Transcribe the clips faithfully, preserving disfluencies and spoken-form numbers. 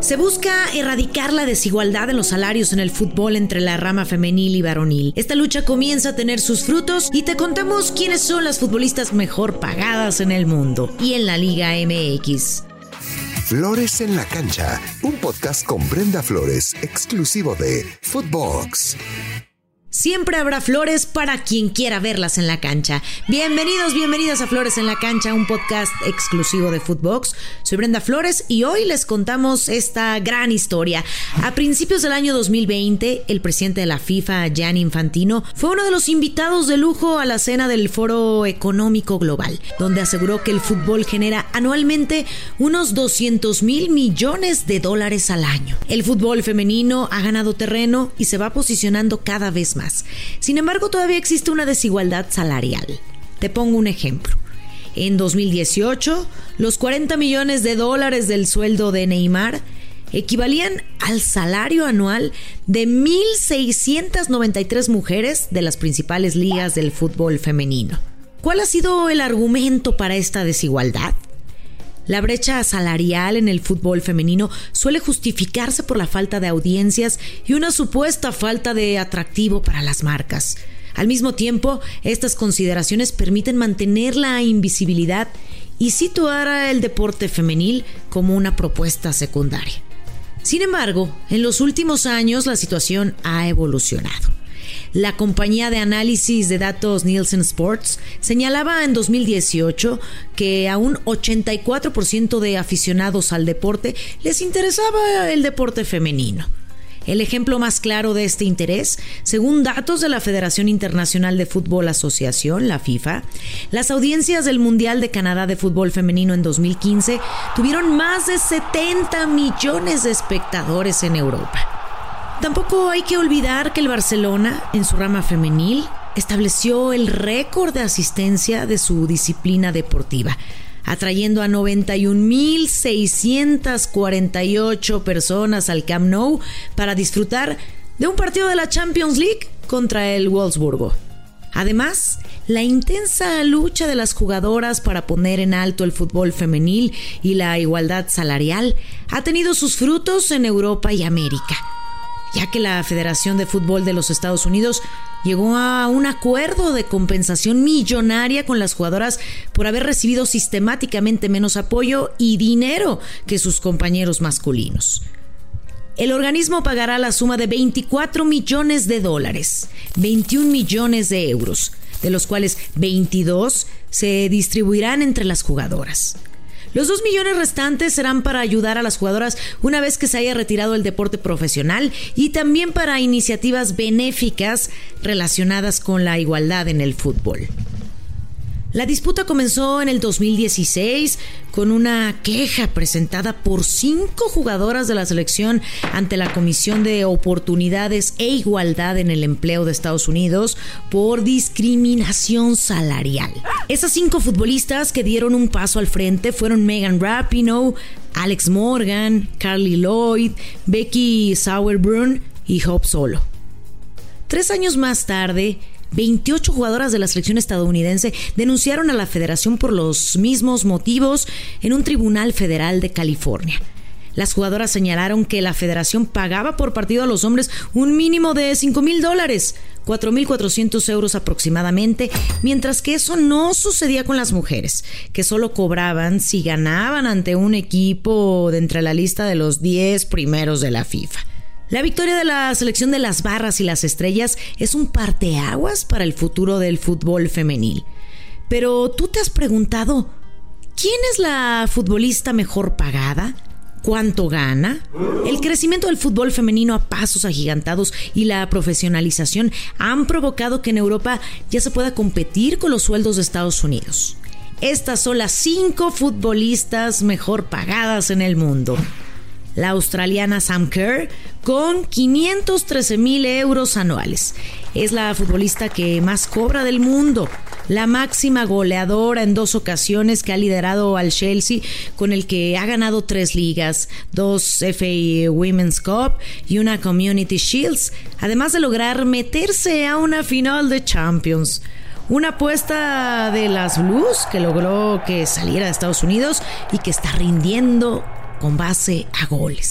Se busca erradicar la desigualdad en los salarios en el fútbol entre la rama femenil y varonil. Esta lucha comienza a tener sus frutos y te contamos quiénes son las futbolistas mejor pagadas en el mundo y en la Liga M X. Flores en la Cancha, un podcast con Brenda Flores, exclusivo de Footbox. Siempre habrá flores para quien quiera verlas en la cancha. Bienvenidos, bienvenidas a Flores en la Cancha, un podcast exclusivo de Footbox. Soy Brenda Flores y hoy les contamos esta gran historia. A principios del año dos mil veinte, el presidente de la FIFA, Gianni Infantino, fue uno de los invitados de lujo a la cena del Foro Económico Global, donde aseguró que el fútbol genera anualmente unos doscientos mil millones de dólares al año. El fútbol femenino ha ganado terreno y se va posicionando cada vez más. Más. Sin embargo, todavía existe una desigualdad salarial. Te pongo un ejemplo. En dos mil dieciocho, los cuarenta millones de dólares del sueldo de Neymar equivalían al salario anual de mil seiscientas noventa y tres mujeres de las principales ligas del fútbol femenino. ¿Cuál ha sido el argumento para esta desigualdad? La brecha salarial en el fútbol femenino suele justificarse por la falta de audiencias y una supuesta falta de atractivo para las marcas. Al mismo tiempo, estas consideraciones permiten mantener la invisibilidad y situar al deporte femenil como una propuesta secundaria. Sin embargo, en los últimos años la situación ha evolucionado. La compañía de análisis de datos Nielsen Sports señalaba en dos mil dieciocho que a un ochenta y cuatro por ciento de aficionados al deporte les interesaba el deporte femenino. El ejemplo más claro de este interés, según datos de la Federación Internacional de Fútbol Asociación, la FIFA, las audiencias del Mundial de Canadá de Fútbol Femenino en dos mil quince tuvieron más de setenta millones de espectadores en Europa. Tampoco hay que olvidar que el Barcelona, en su rama femenil, estableció el récord de asistencia de su disciplina deportiva, atrayendo a noventa y un mil seiscientas cuarenta y ocho personas al Camp Nou para disfrutar de un partido de la Champions League contra el Wolfsburgo. Además, la intensa lucha de las jugadoras para poner en alto el fútbol femenil y la igualdad salarial ha tenido sus frutos en Europa y América, ya que la Federación de Fútbol de los Estados Unidos llegó a un acuerdo de compensación millonaria con las jugadoras por haber recibido sistemáticamente menos apoyo y dinero que sus compañeros masculinos. El organismo pagará la suma de veinticuatro millones de dólares, veintiún millones de euros, de los cuales veintidós se distribuirán entre las jugadoras. Los dos millones restantes serán para ayudar a las jugadoras una vez que se haya retirado el deporte profesional y también para iniciativas benéficas relacionadas con la igualdad en el fútbol. La disputa comenzó en el dos mil dieciséis con una queja presentada por cinco jugadoras de la selección ante la Comisión de Oportunidades e Igualdad en el Empleo de Estados Unidos por discriminación salarial. Esas cinco futbolistas que dieron un paso al frente fueron Megan Rapinoe, Alex Morgan, Carly Lloyd, Becky Sauerbrunn y Hope Solo. Tres años más tarde, veintiocho jugadoras de la selección estadounidense denunciaron a la federación por los mismos motivos en un tribunal federal de California. Las jugadoras señalaron que la federación pagaba por partido a los hombres un mínimo de cinco mil dólares, cuatro mil cuatrocientos euros aproximadamente, mientras que eso no sucedía con las mujeres, que solo cobraban si ganaban ante un equipo de entre la lista de los diez primeros de la FIFA. La victoria de la selección de las Barras y las Estrellas es un parteaguas para el futuro del fútbol femenil. Pero ¿tú te has preguntado quién es la futbolista mejor pagada? ¿Cuánto gana? El crecimiento del fútbol femenino a pasos agigantados y la profesionalización han provocado que en Europa ya se pueda competir con los sueldos de Estados Unidos. Estas son las cinco futbolistas mejor pagadas en el mundo. La australiana Sam Kerr, con quinientos trece mil euros anuales. Es la futbolista que más cobra del mundo, la máxima goleadora en dos ocasiones, que ha liderado al Chelsea, con el que ha ganado tres ligas, dos F A Women's Cup y una Community Shields, además de lograr meterse a una final de Champions. Una apuesta de las Blues que logró que saliera de Estados Unidos y que está rindiendo con base a goles.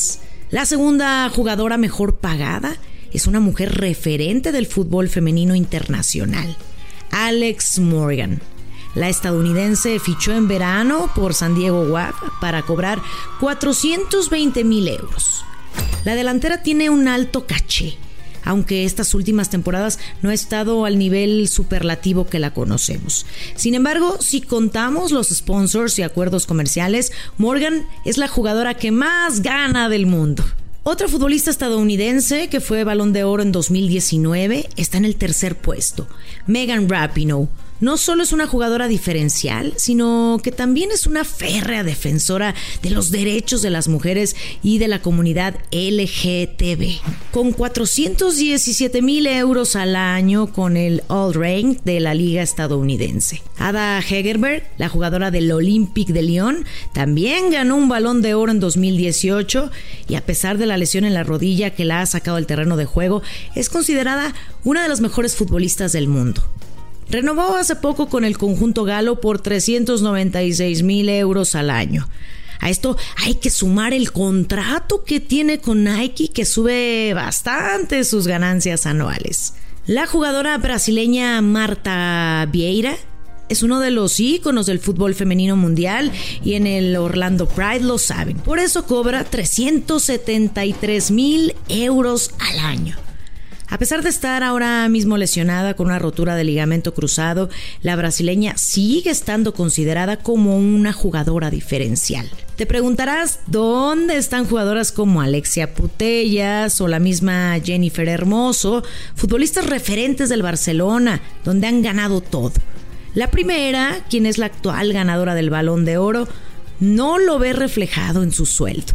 La segunda jugadora mejor pagada es una mujer referente del fútbol femenino internacional, Alex Morgan. La estadounidense fichó en verano por San Diego W A V para cobrar cuatrocientos veinte mil euros. La delantera tiene un alto caché, aunque estas últimas temporadas no ha estado al nivel superlativo que la conocemos. Sin embargo, si contamos los sponsors y acuerdos comerciales, Morgan es la jugadora que más gana del mundo. Otra futbolista estadounidense que fue Balón de Oro en dos mil diecinueve está en el tercer puesto, Megan Rapinoe. No solo es una jugadora diferencial, sino que también es una férrea defensora de los derechos de las mujeres y de la comunidad L G T B. Con cuatrocientos diecisiete mil euros al año con el All-Rank de la liga estadounidense. Ada Hegerberg, la jugadora del Olympique de Lyon, también ganó un Balón de Oro en dos mil dieciocho y a pesar de la lesión en la rodilla que la ha sacado del terreno de juego, es considerada una de las mejores futbolistas del mundo. Renovó hace poco con el conjunto galo por trescientos noventa y seis mil euros al año. A esto hay que sumar el contrato que tiene con Nike, que sube bastante sus ganancias anuales. La jugadora brasileña Marta Vieira es uno de los íconos del fútbol femenino mundial y en el Orlando Pride lo saben. Por eso cobra trescientos setenta y tres mil euros al año. A pesar de estar ahora mismo lesionada con una rotura de ligamento cruzado, la brasileña sigue estando considerada como una jugadora diferencial. Te preguntarás dónde están jugadoras como Alexia Putellas o la misma Jennifer Hermoso, futbolistas referentes del Barcelona, donde han ganado todo. La primera, quien es la actual ganadora del Balón de Oro, no lo ve reflejado en su sueldo.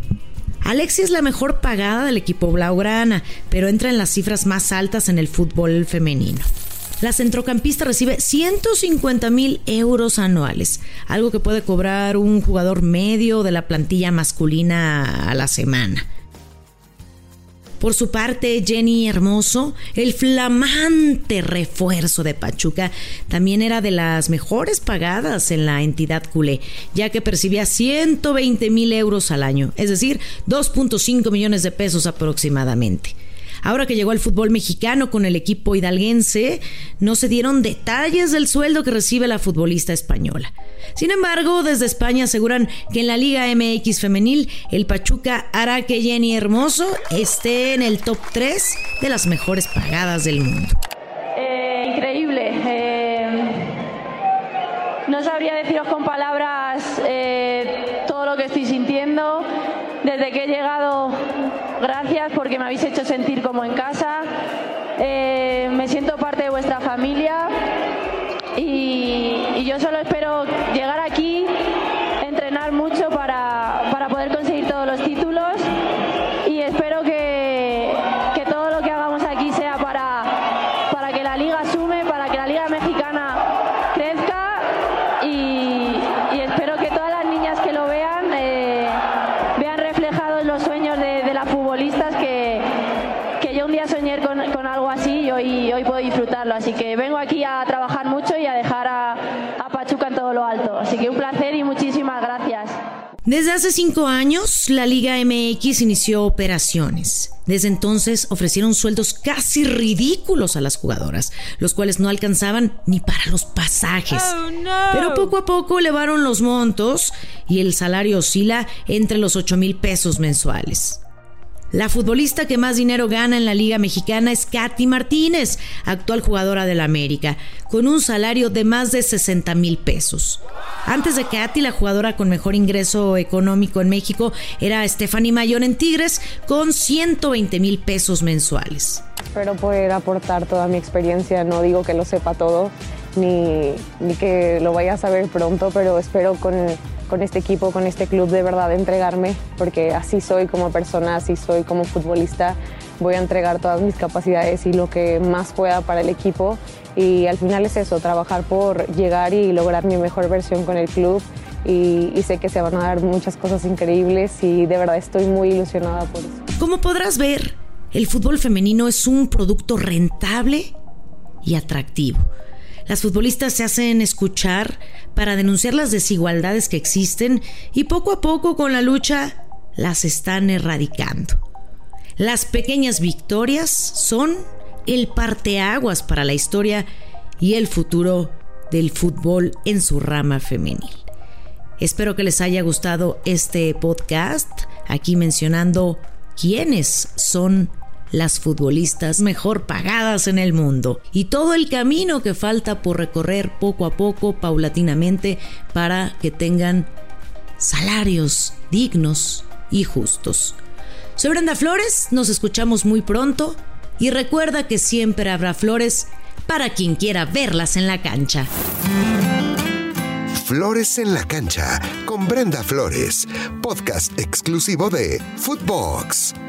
Alexia es la mejor pagada del equipo blaugrana, pero entra en las cifras más altas en el fútbol femenino. La centrocampista recibe ciento cincuenta mil euros anuales, algo que puede cobrar un jugador medio de la plantilla masculina a la semana. Por su parte, Jenny Hermoso, el flamante refuerzo de Pachuca, también era de las mejores pagadas en la entidad culé, ya que percibía ciento veinte mil euros al año, es decir, dos punto cinco millones de pesos aproximadamente. Ahora que llegó al fútbol mexicano con el equipo hidalguense, no se dieron detalles del sueldo que recibe la futbolista española. Sin embargo, desde España aseguran que en la Liga M X femenil, el Pachuca hará que Jenny Hermoso esté en el top tres de las mejores pagadas del mundo. Eh, increíble. Eh, no sabría deciros con palabras eh, todo lo que estoy sintiendo. Desde que he llegado, gracias porque me habéis hecho sentir como en casa. Eh, me siento parte de vuestra familia y, y yo solo espero llegar aquí, entrenar mucho para, para poder conseguir todos los títulos y espero que, que todo lo que hagamos aquí sea para, para que la liga sume, para que la liga mexicana crezca y, y espero que todas las niñas que lo vean eh, vean reflejados los sueños de, de las futbolistas que, que yo un día soñé con, con algo así y hoy, hoy puedo disfrutarlo. Así que vengo aquí a trabajar mucho y a dejar a, a Pachuca en todo lo alto. Así que un placer y muchísimas gracias. Desde hace cinco años, la Liga M X inició operaciones. Desde entonces ofrecieron sueldos casi ridículos a las jugadoras, los cuales no alcanzaban ni para los pasajes. Oh, no. Pero poco a poco elevaron los montos y el salario oscila entre los ocho mil pesos mensuales. La futbolista que más dinero gana en la Liga Mexicana es Katy Martínez, actual jugadora del América, con un salario de más de sesenta mil pesos. Antes de Katy, la jugadora con mejor ingreso económico en México era Stephanie Mayor en Tigres, con ciento veinte mil pesos mensuales. Espero poder aportar toda mi experiencia, no digo que lo sepa todo, ni, ni que lo vaya a saber pronto, pero espero con... con este equipo, con este club, de verdad entregarme, porque así soy como persona, así soy como futbolista. Voy a entregar todas mis capacidades y lo que más pueda para el equipo y al final es eso, trabajar por llegar y lograr mi mejor versión con el club y, y sé que se van a dar muchas cosas increíbles y de verdad estoy muy ilusionada por eso. Como podrás ver, el fútbol femenino es un producto rentable y atractivo. Las futbolistas se hacen escuchar para denunciar las desigualdades que existen y poco a poco con la lucha las están erradicando. Las pequeñas victorias son el parteaguas para la historia y el futuro del fútbol en su rama femenil. Espero que les haya gustado este podcast, aquí mencionando quiénes son las futbolistas mejor pagadas en el mundo y todo el camino que falta por recorrer poco a poco, paulatinamente, para que tengan salarios dignos y justos. Soy Brenda Flores, nos escuchamos muy pronto y recuerda que siempre habrá flores para quien quiera verlas en la cancha. Flores en la cancha con Brenda Flores, podcast exclusivo de Footbox.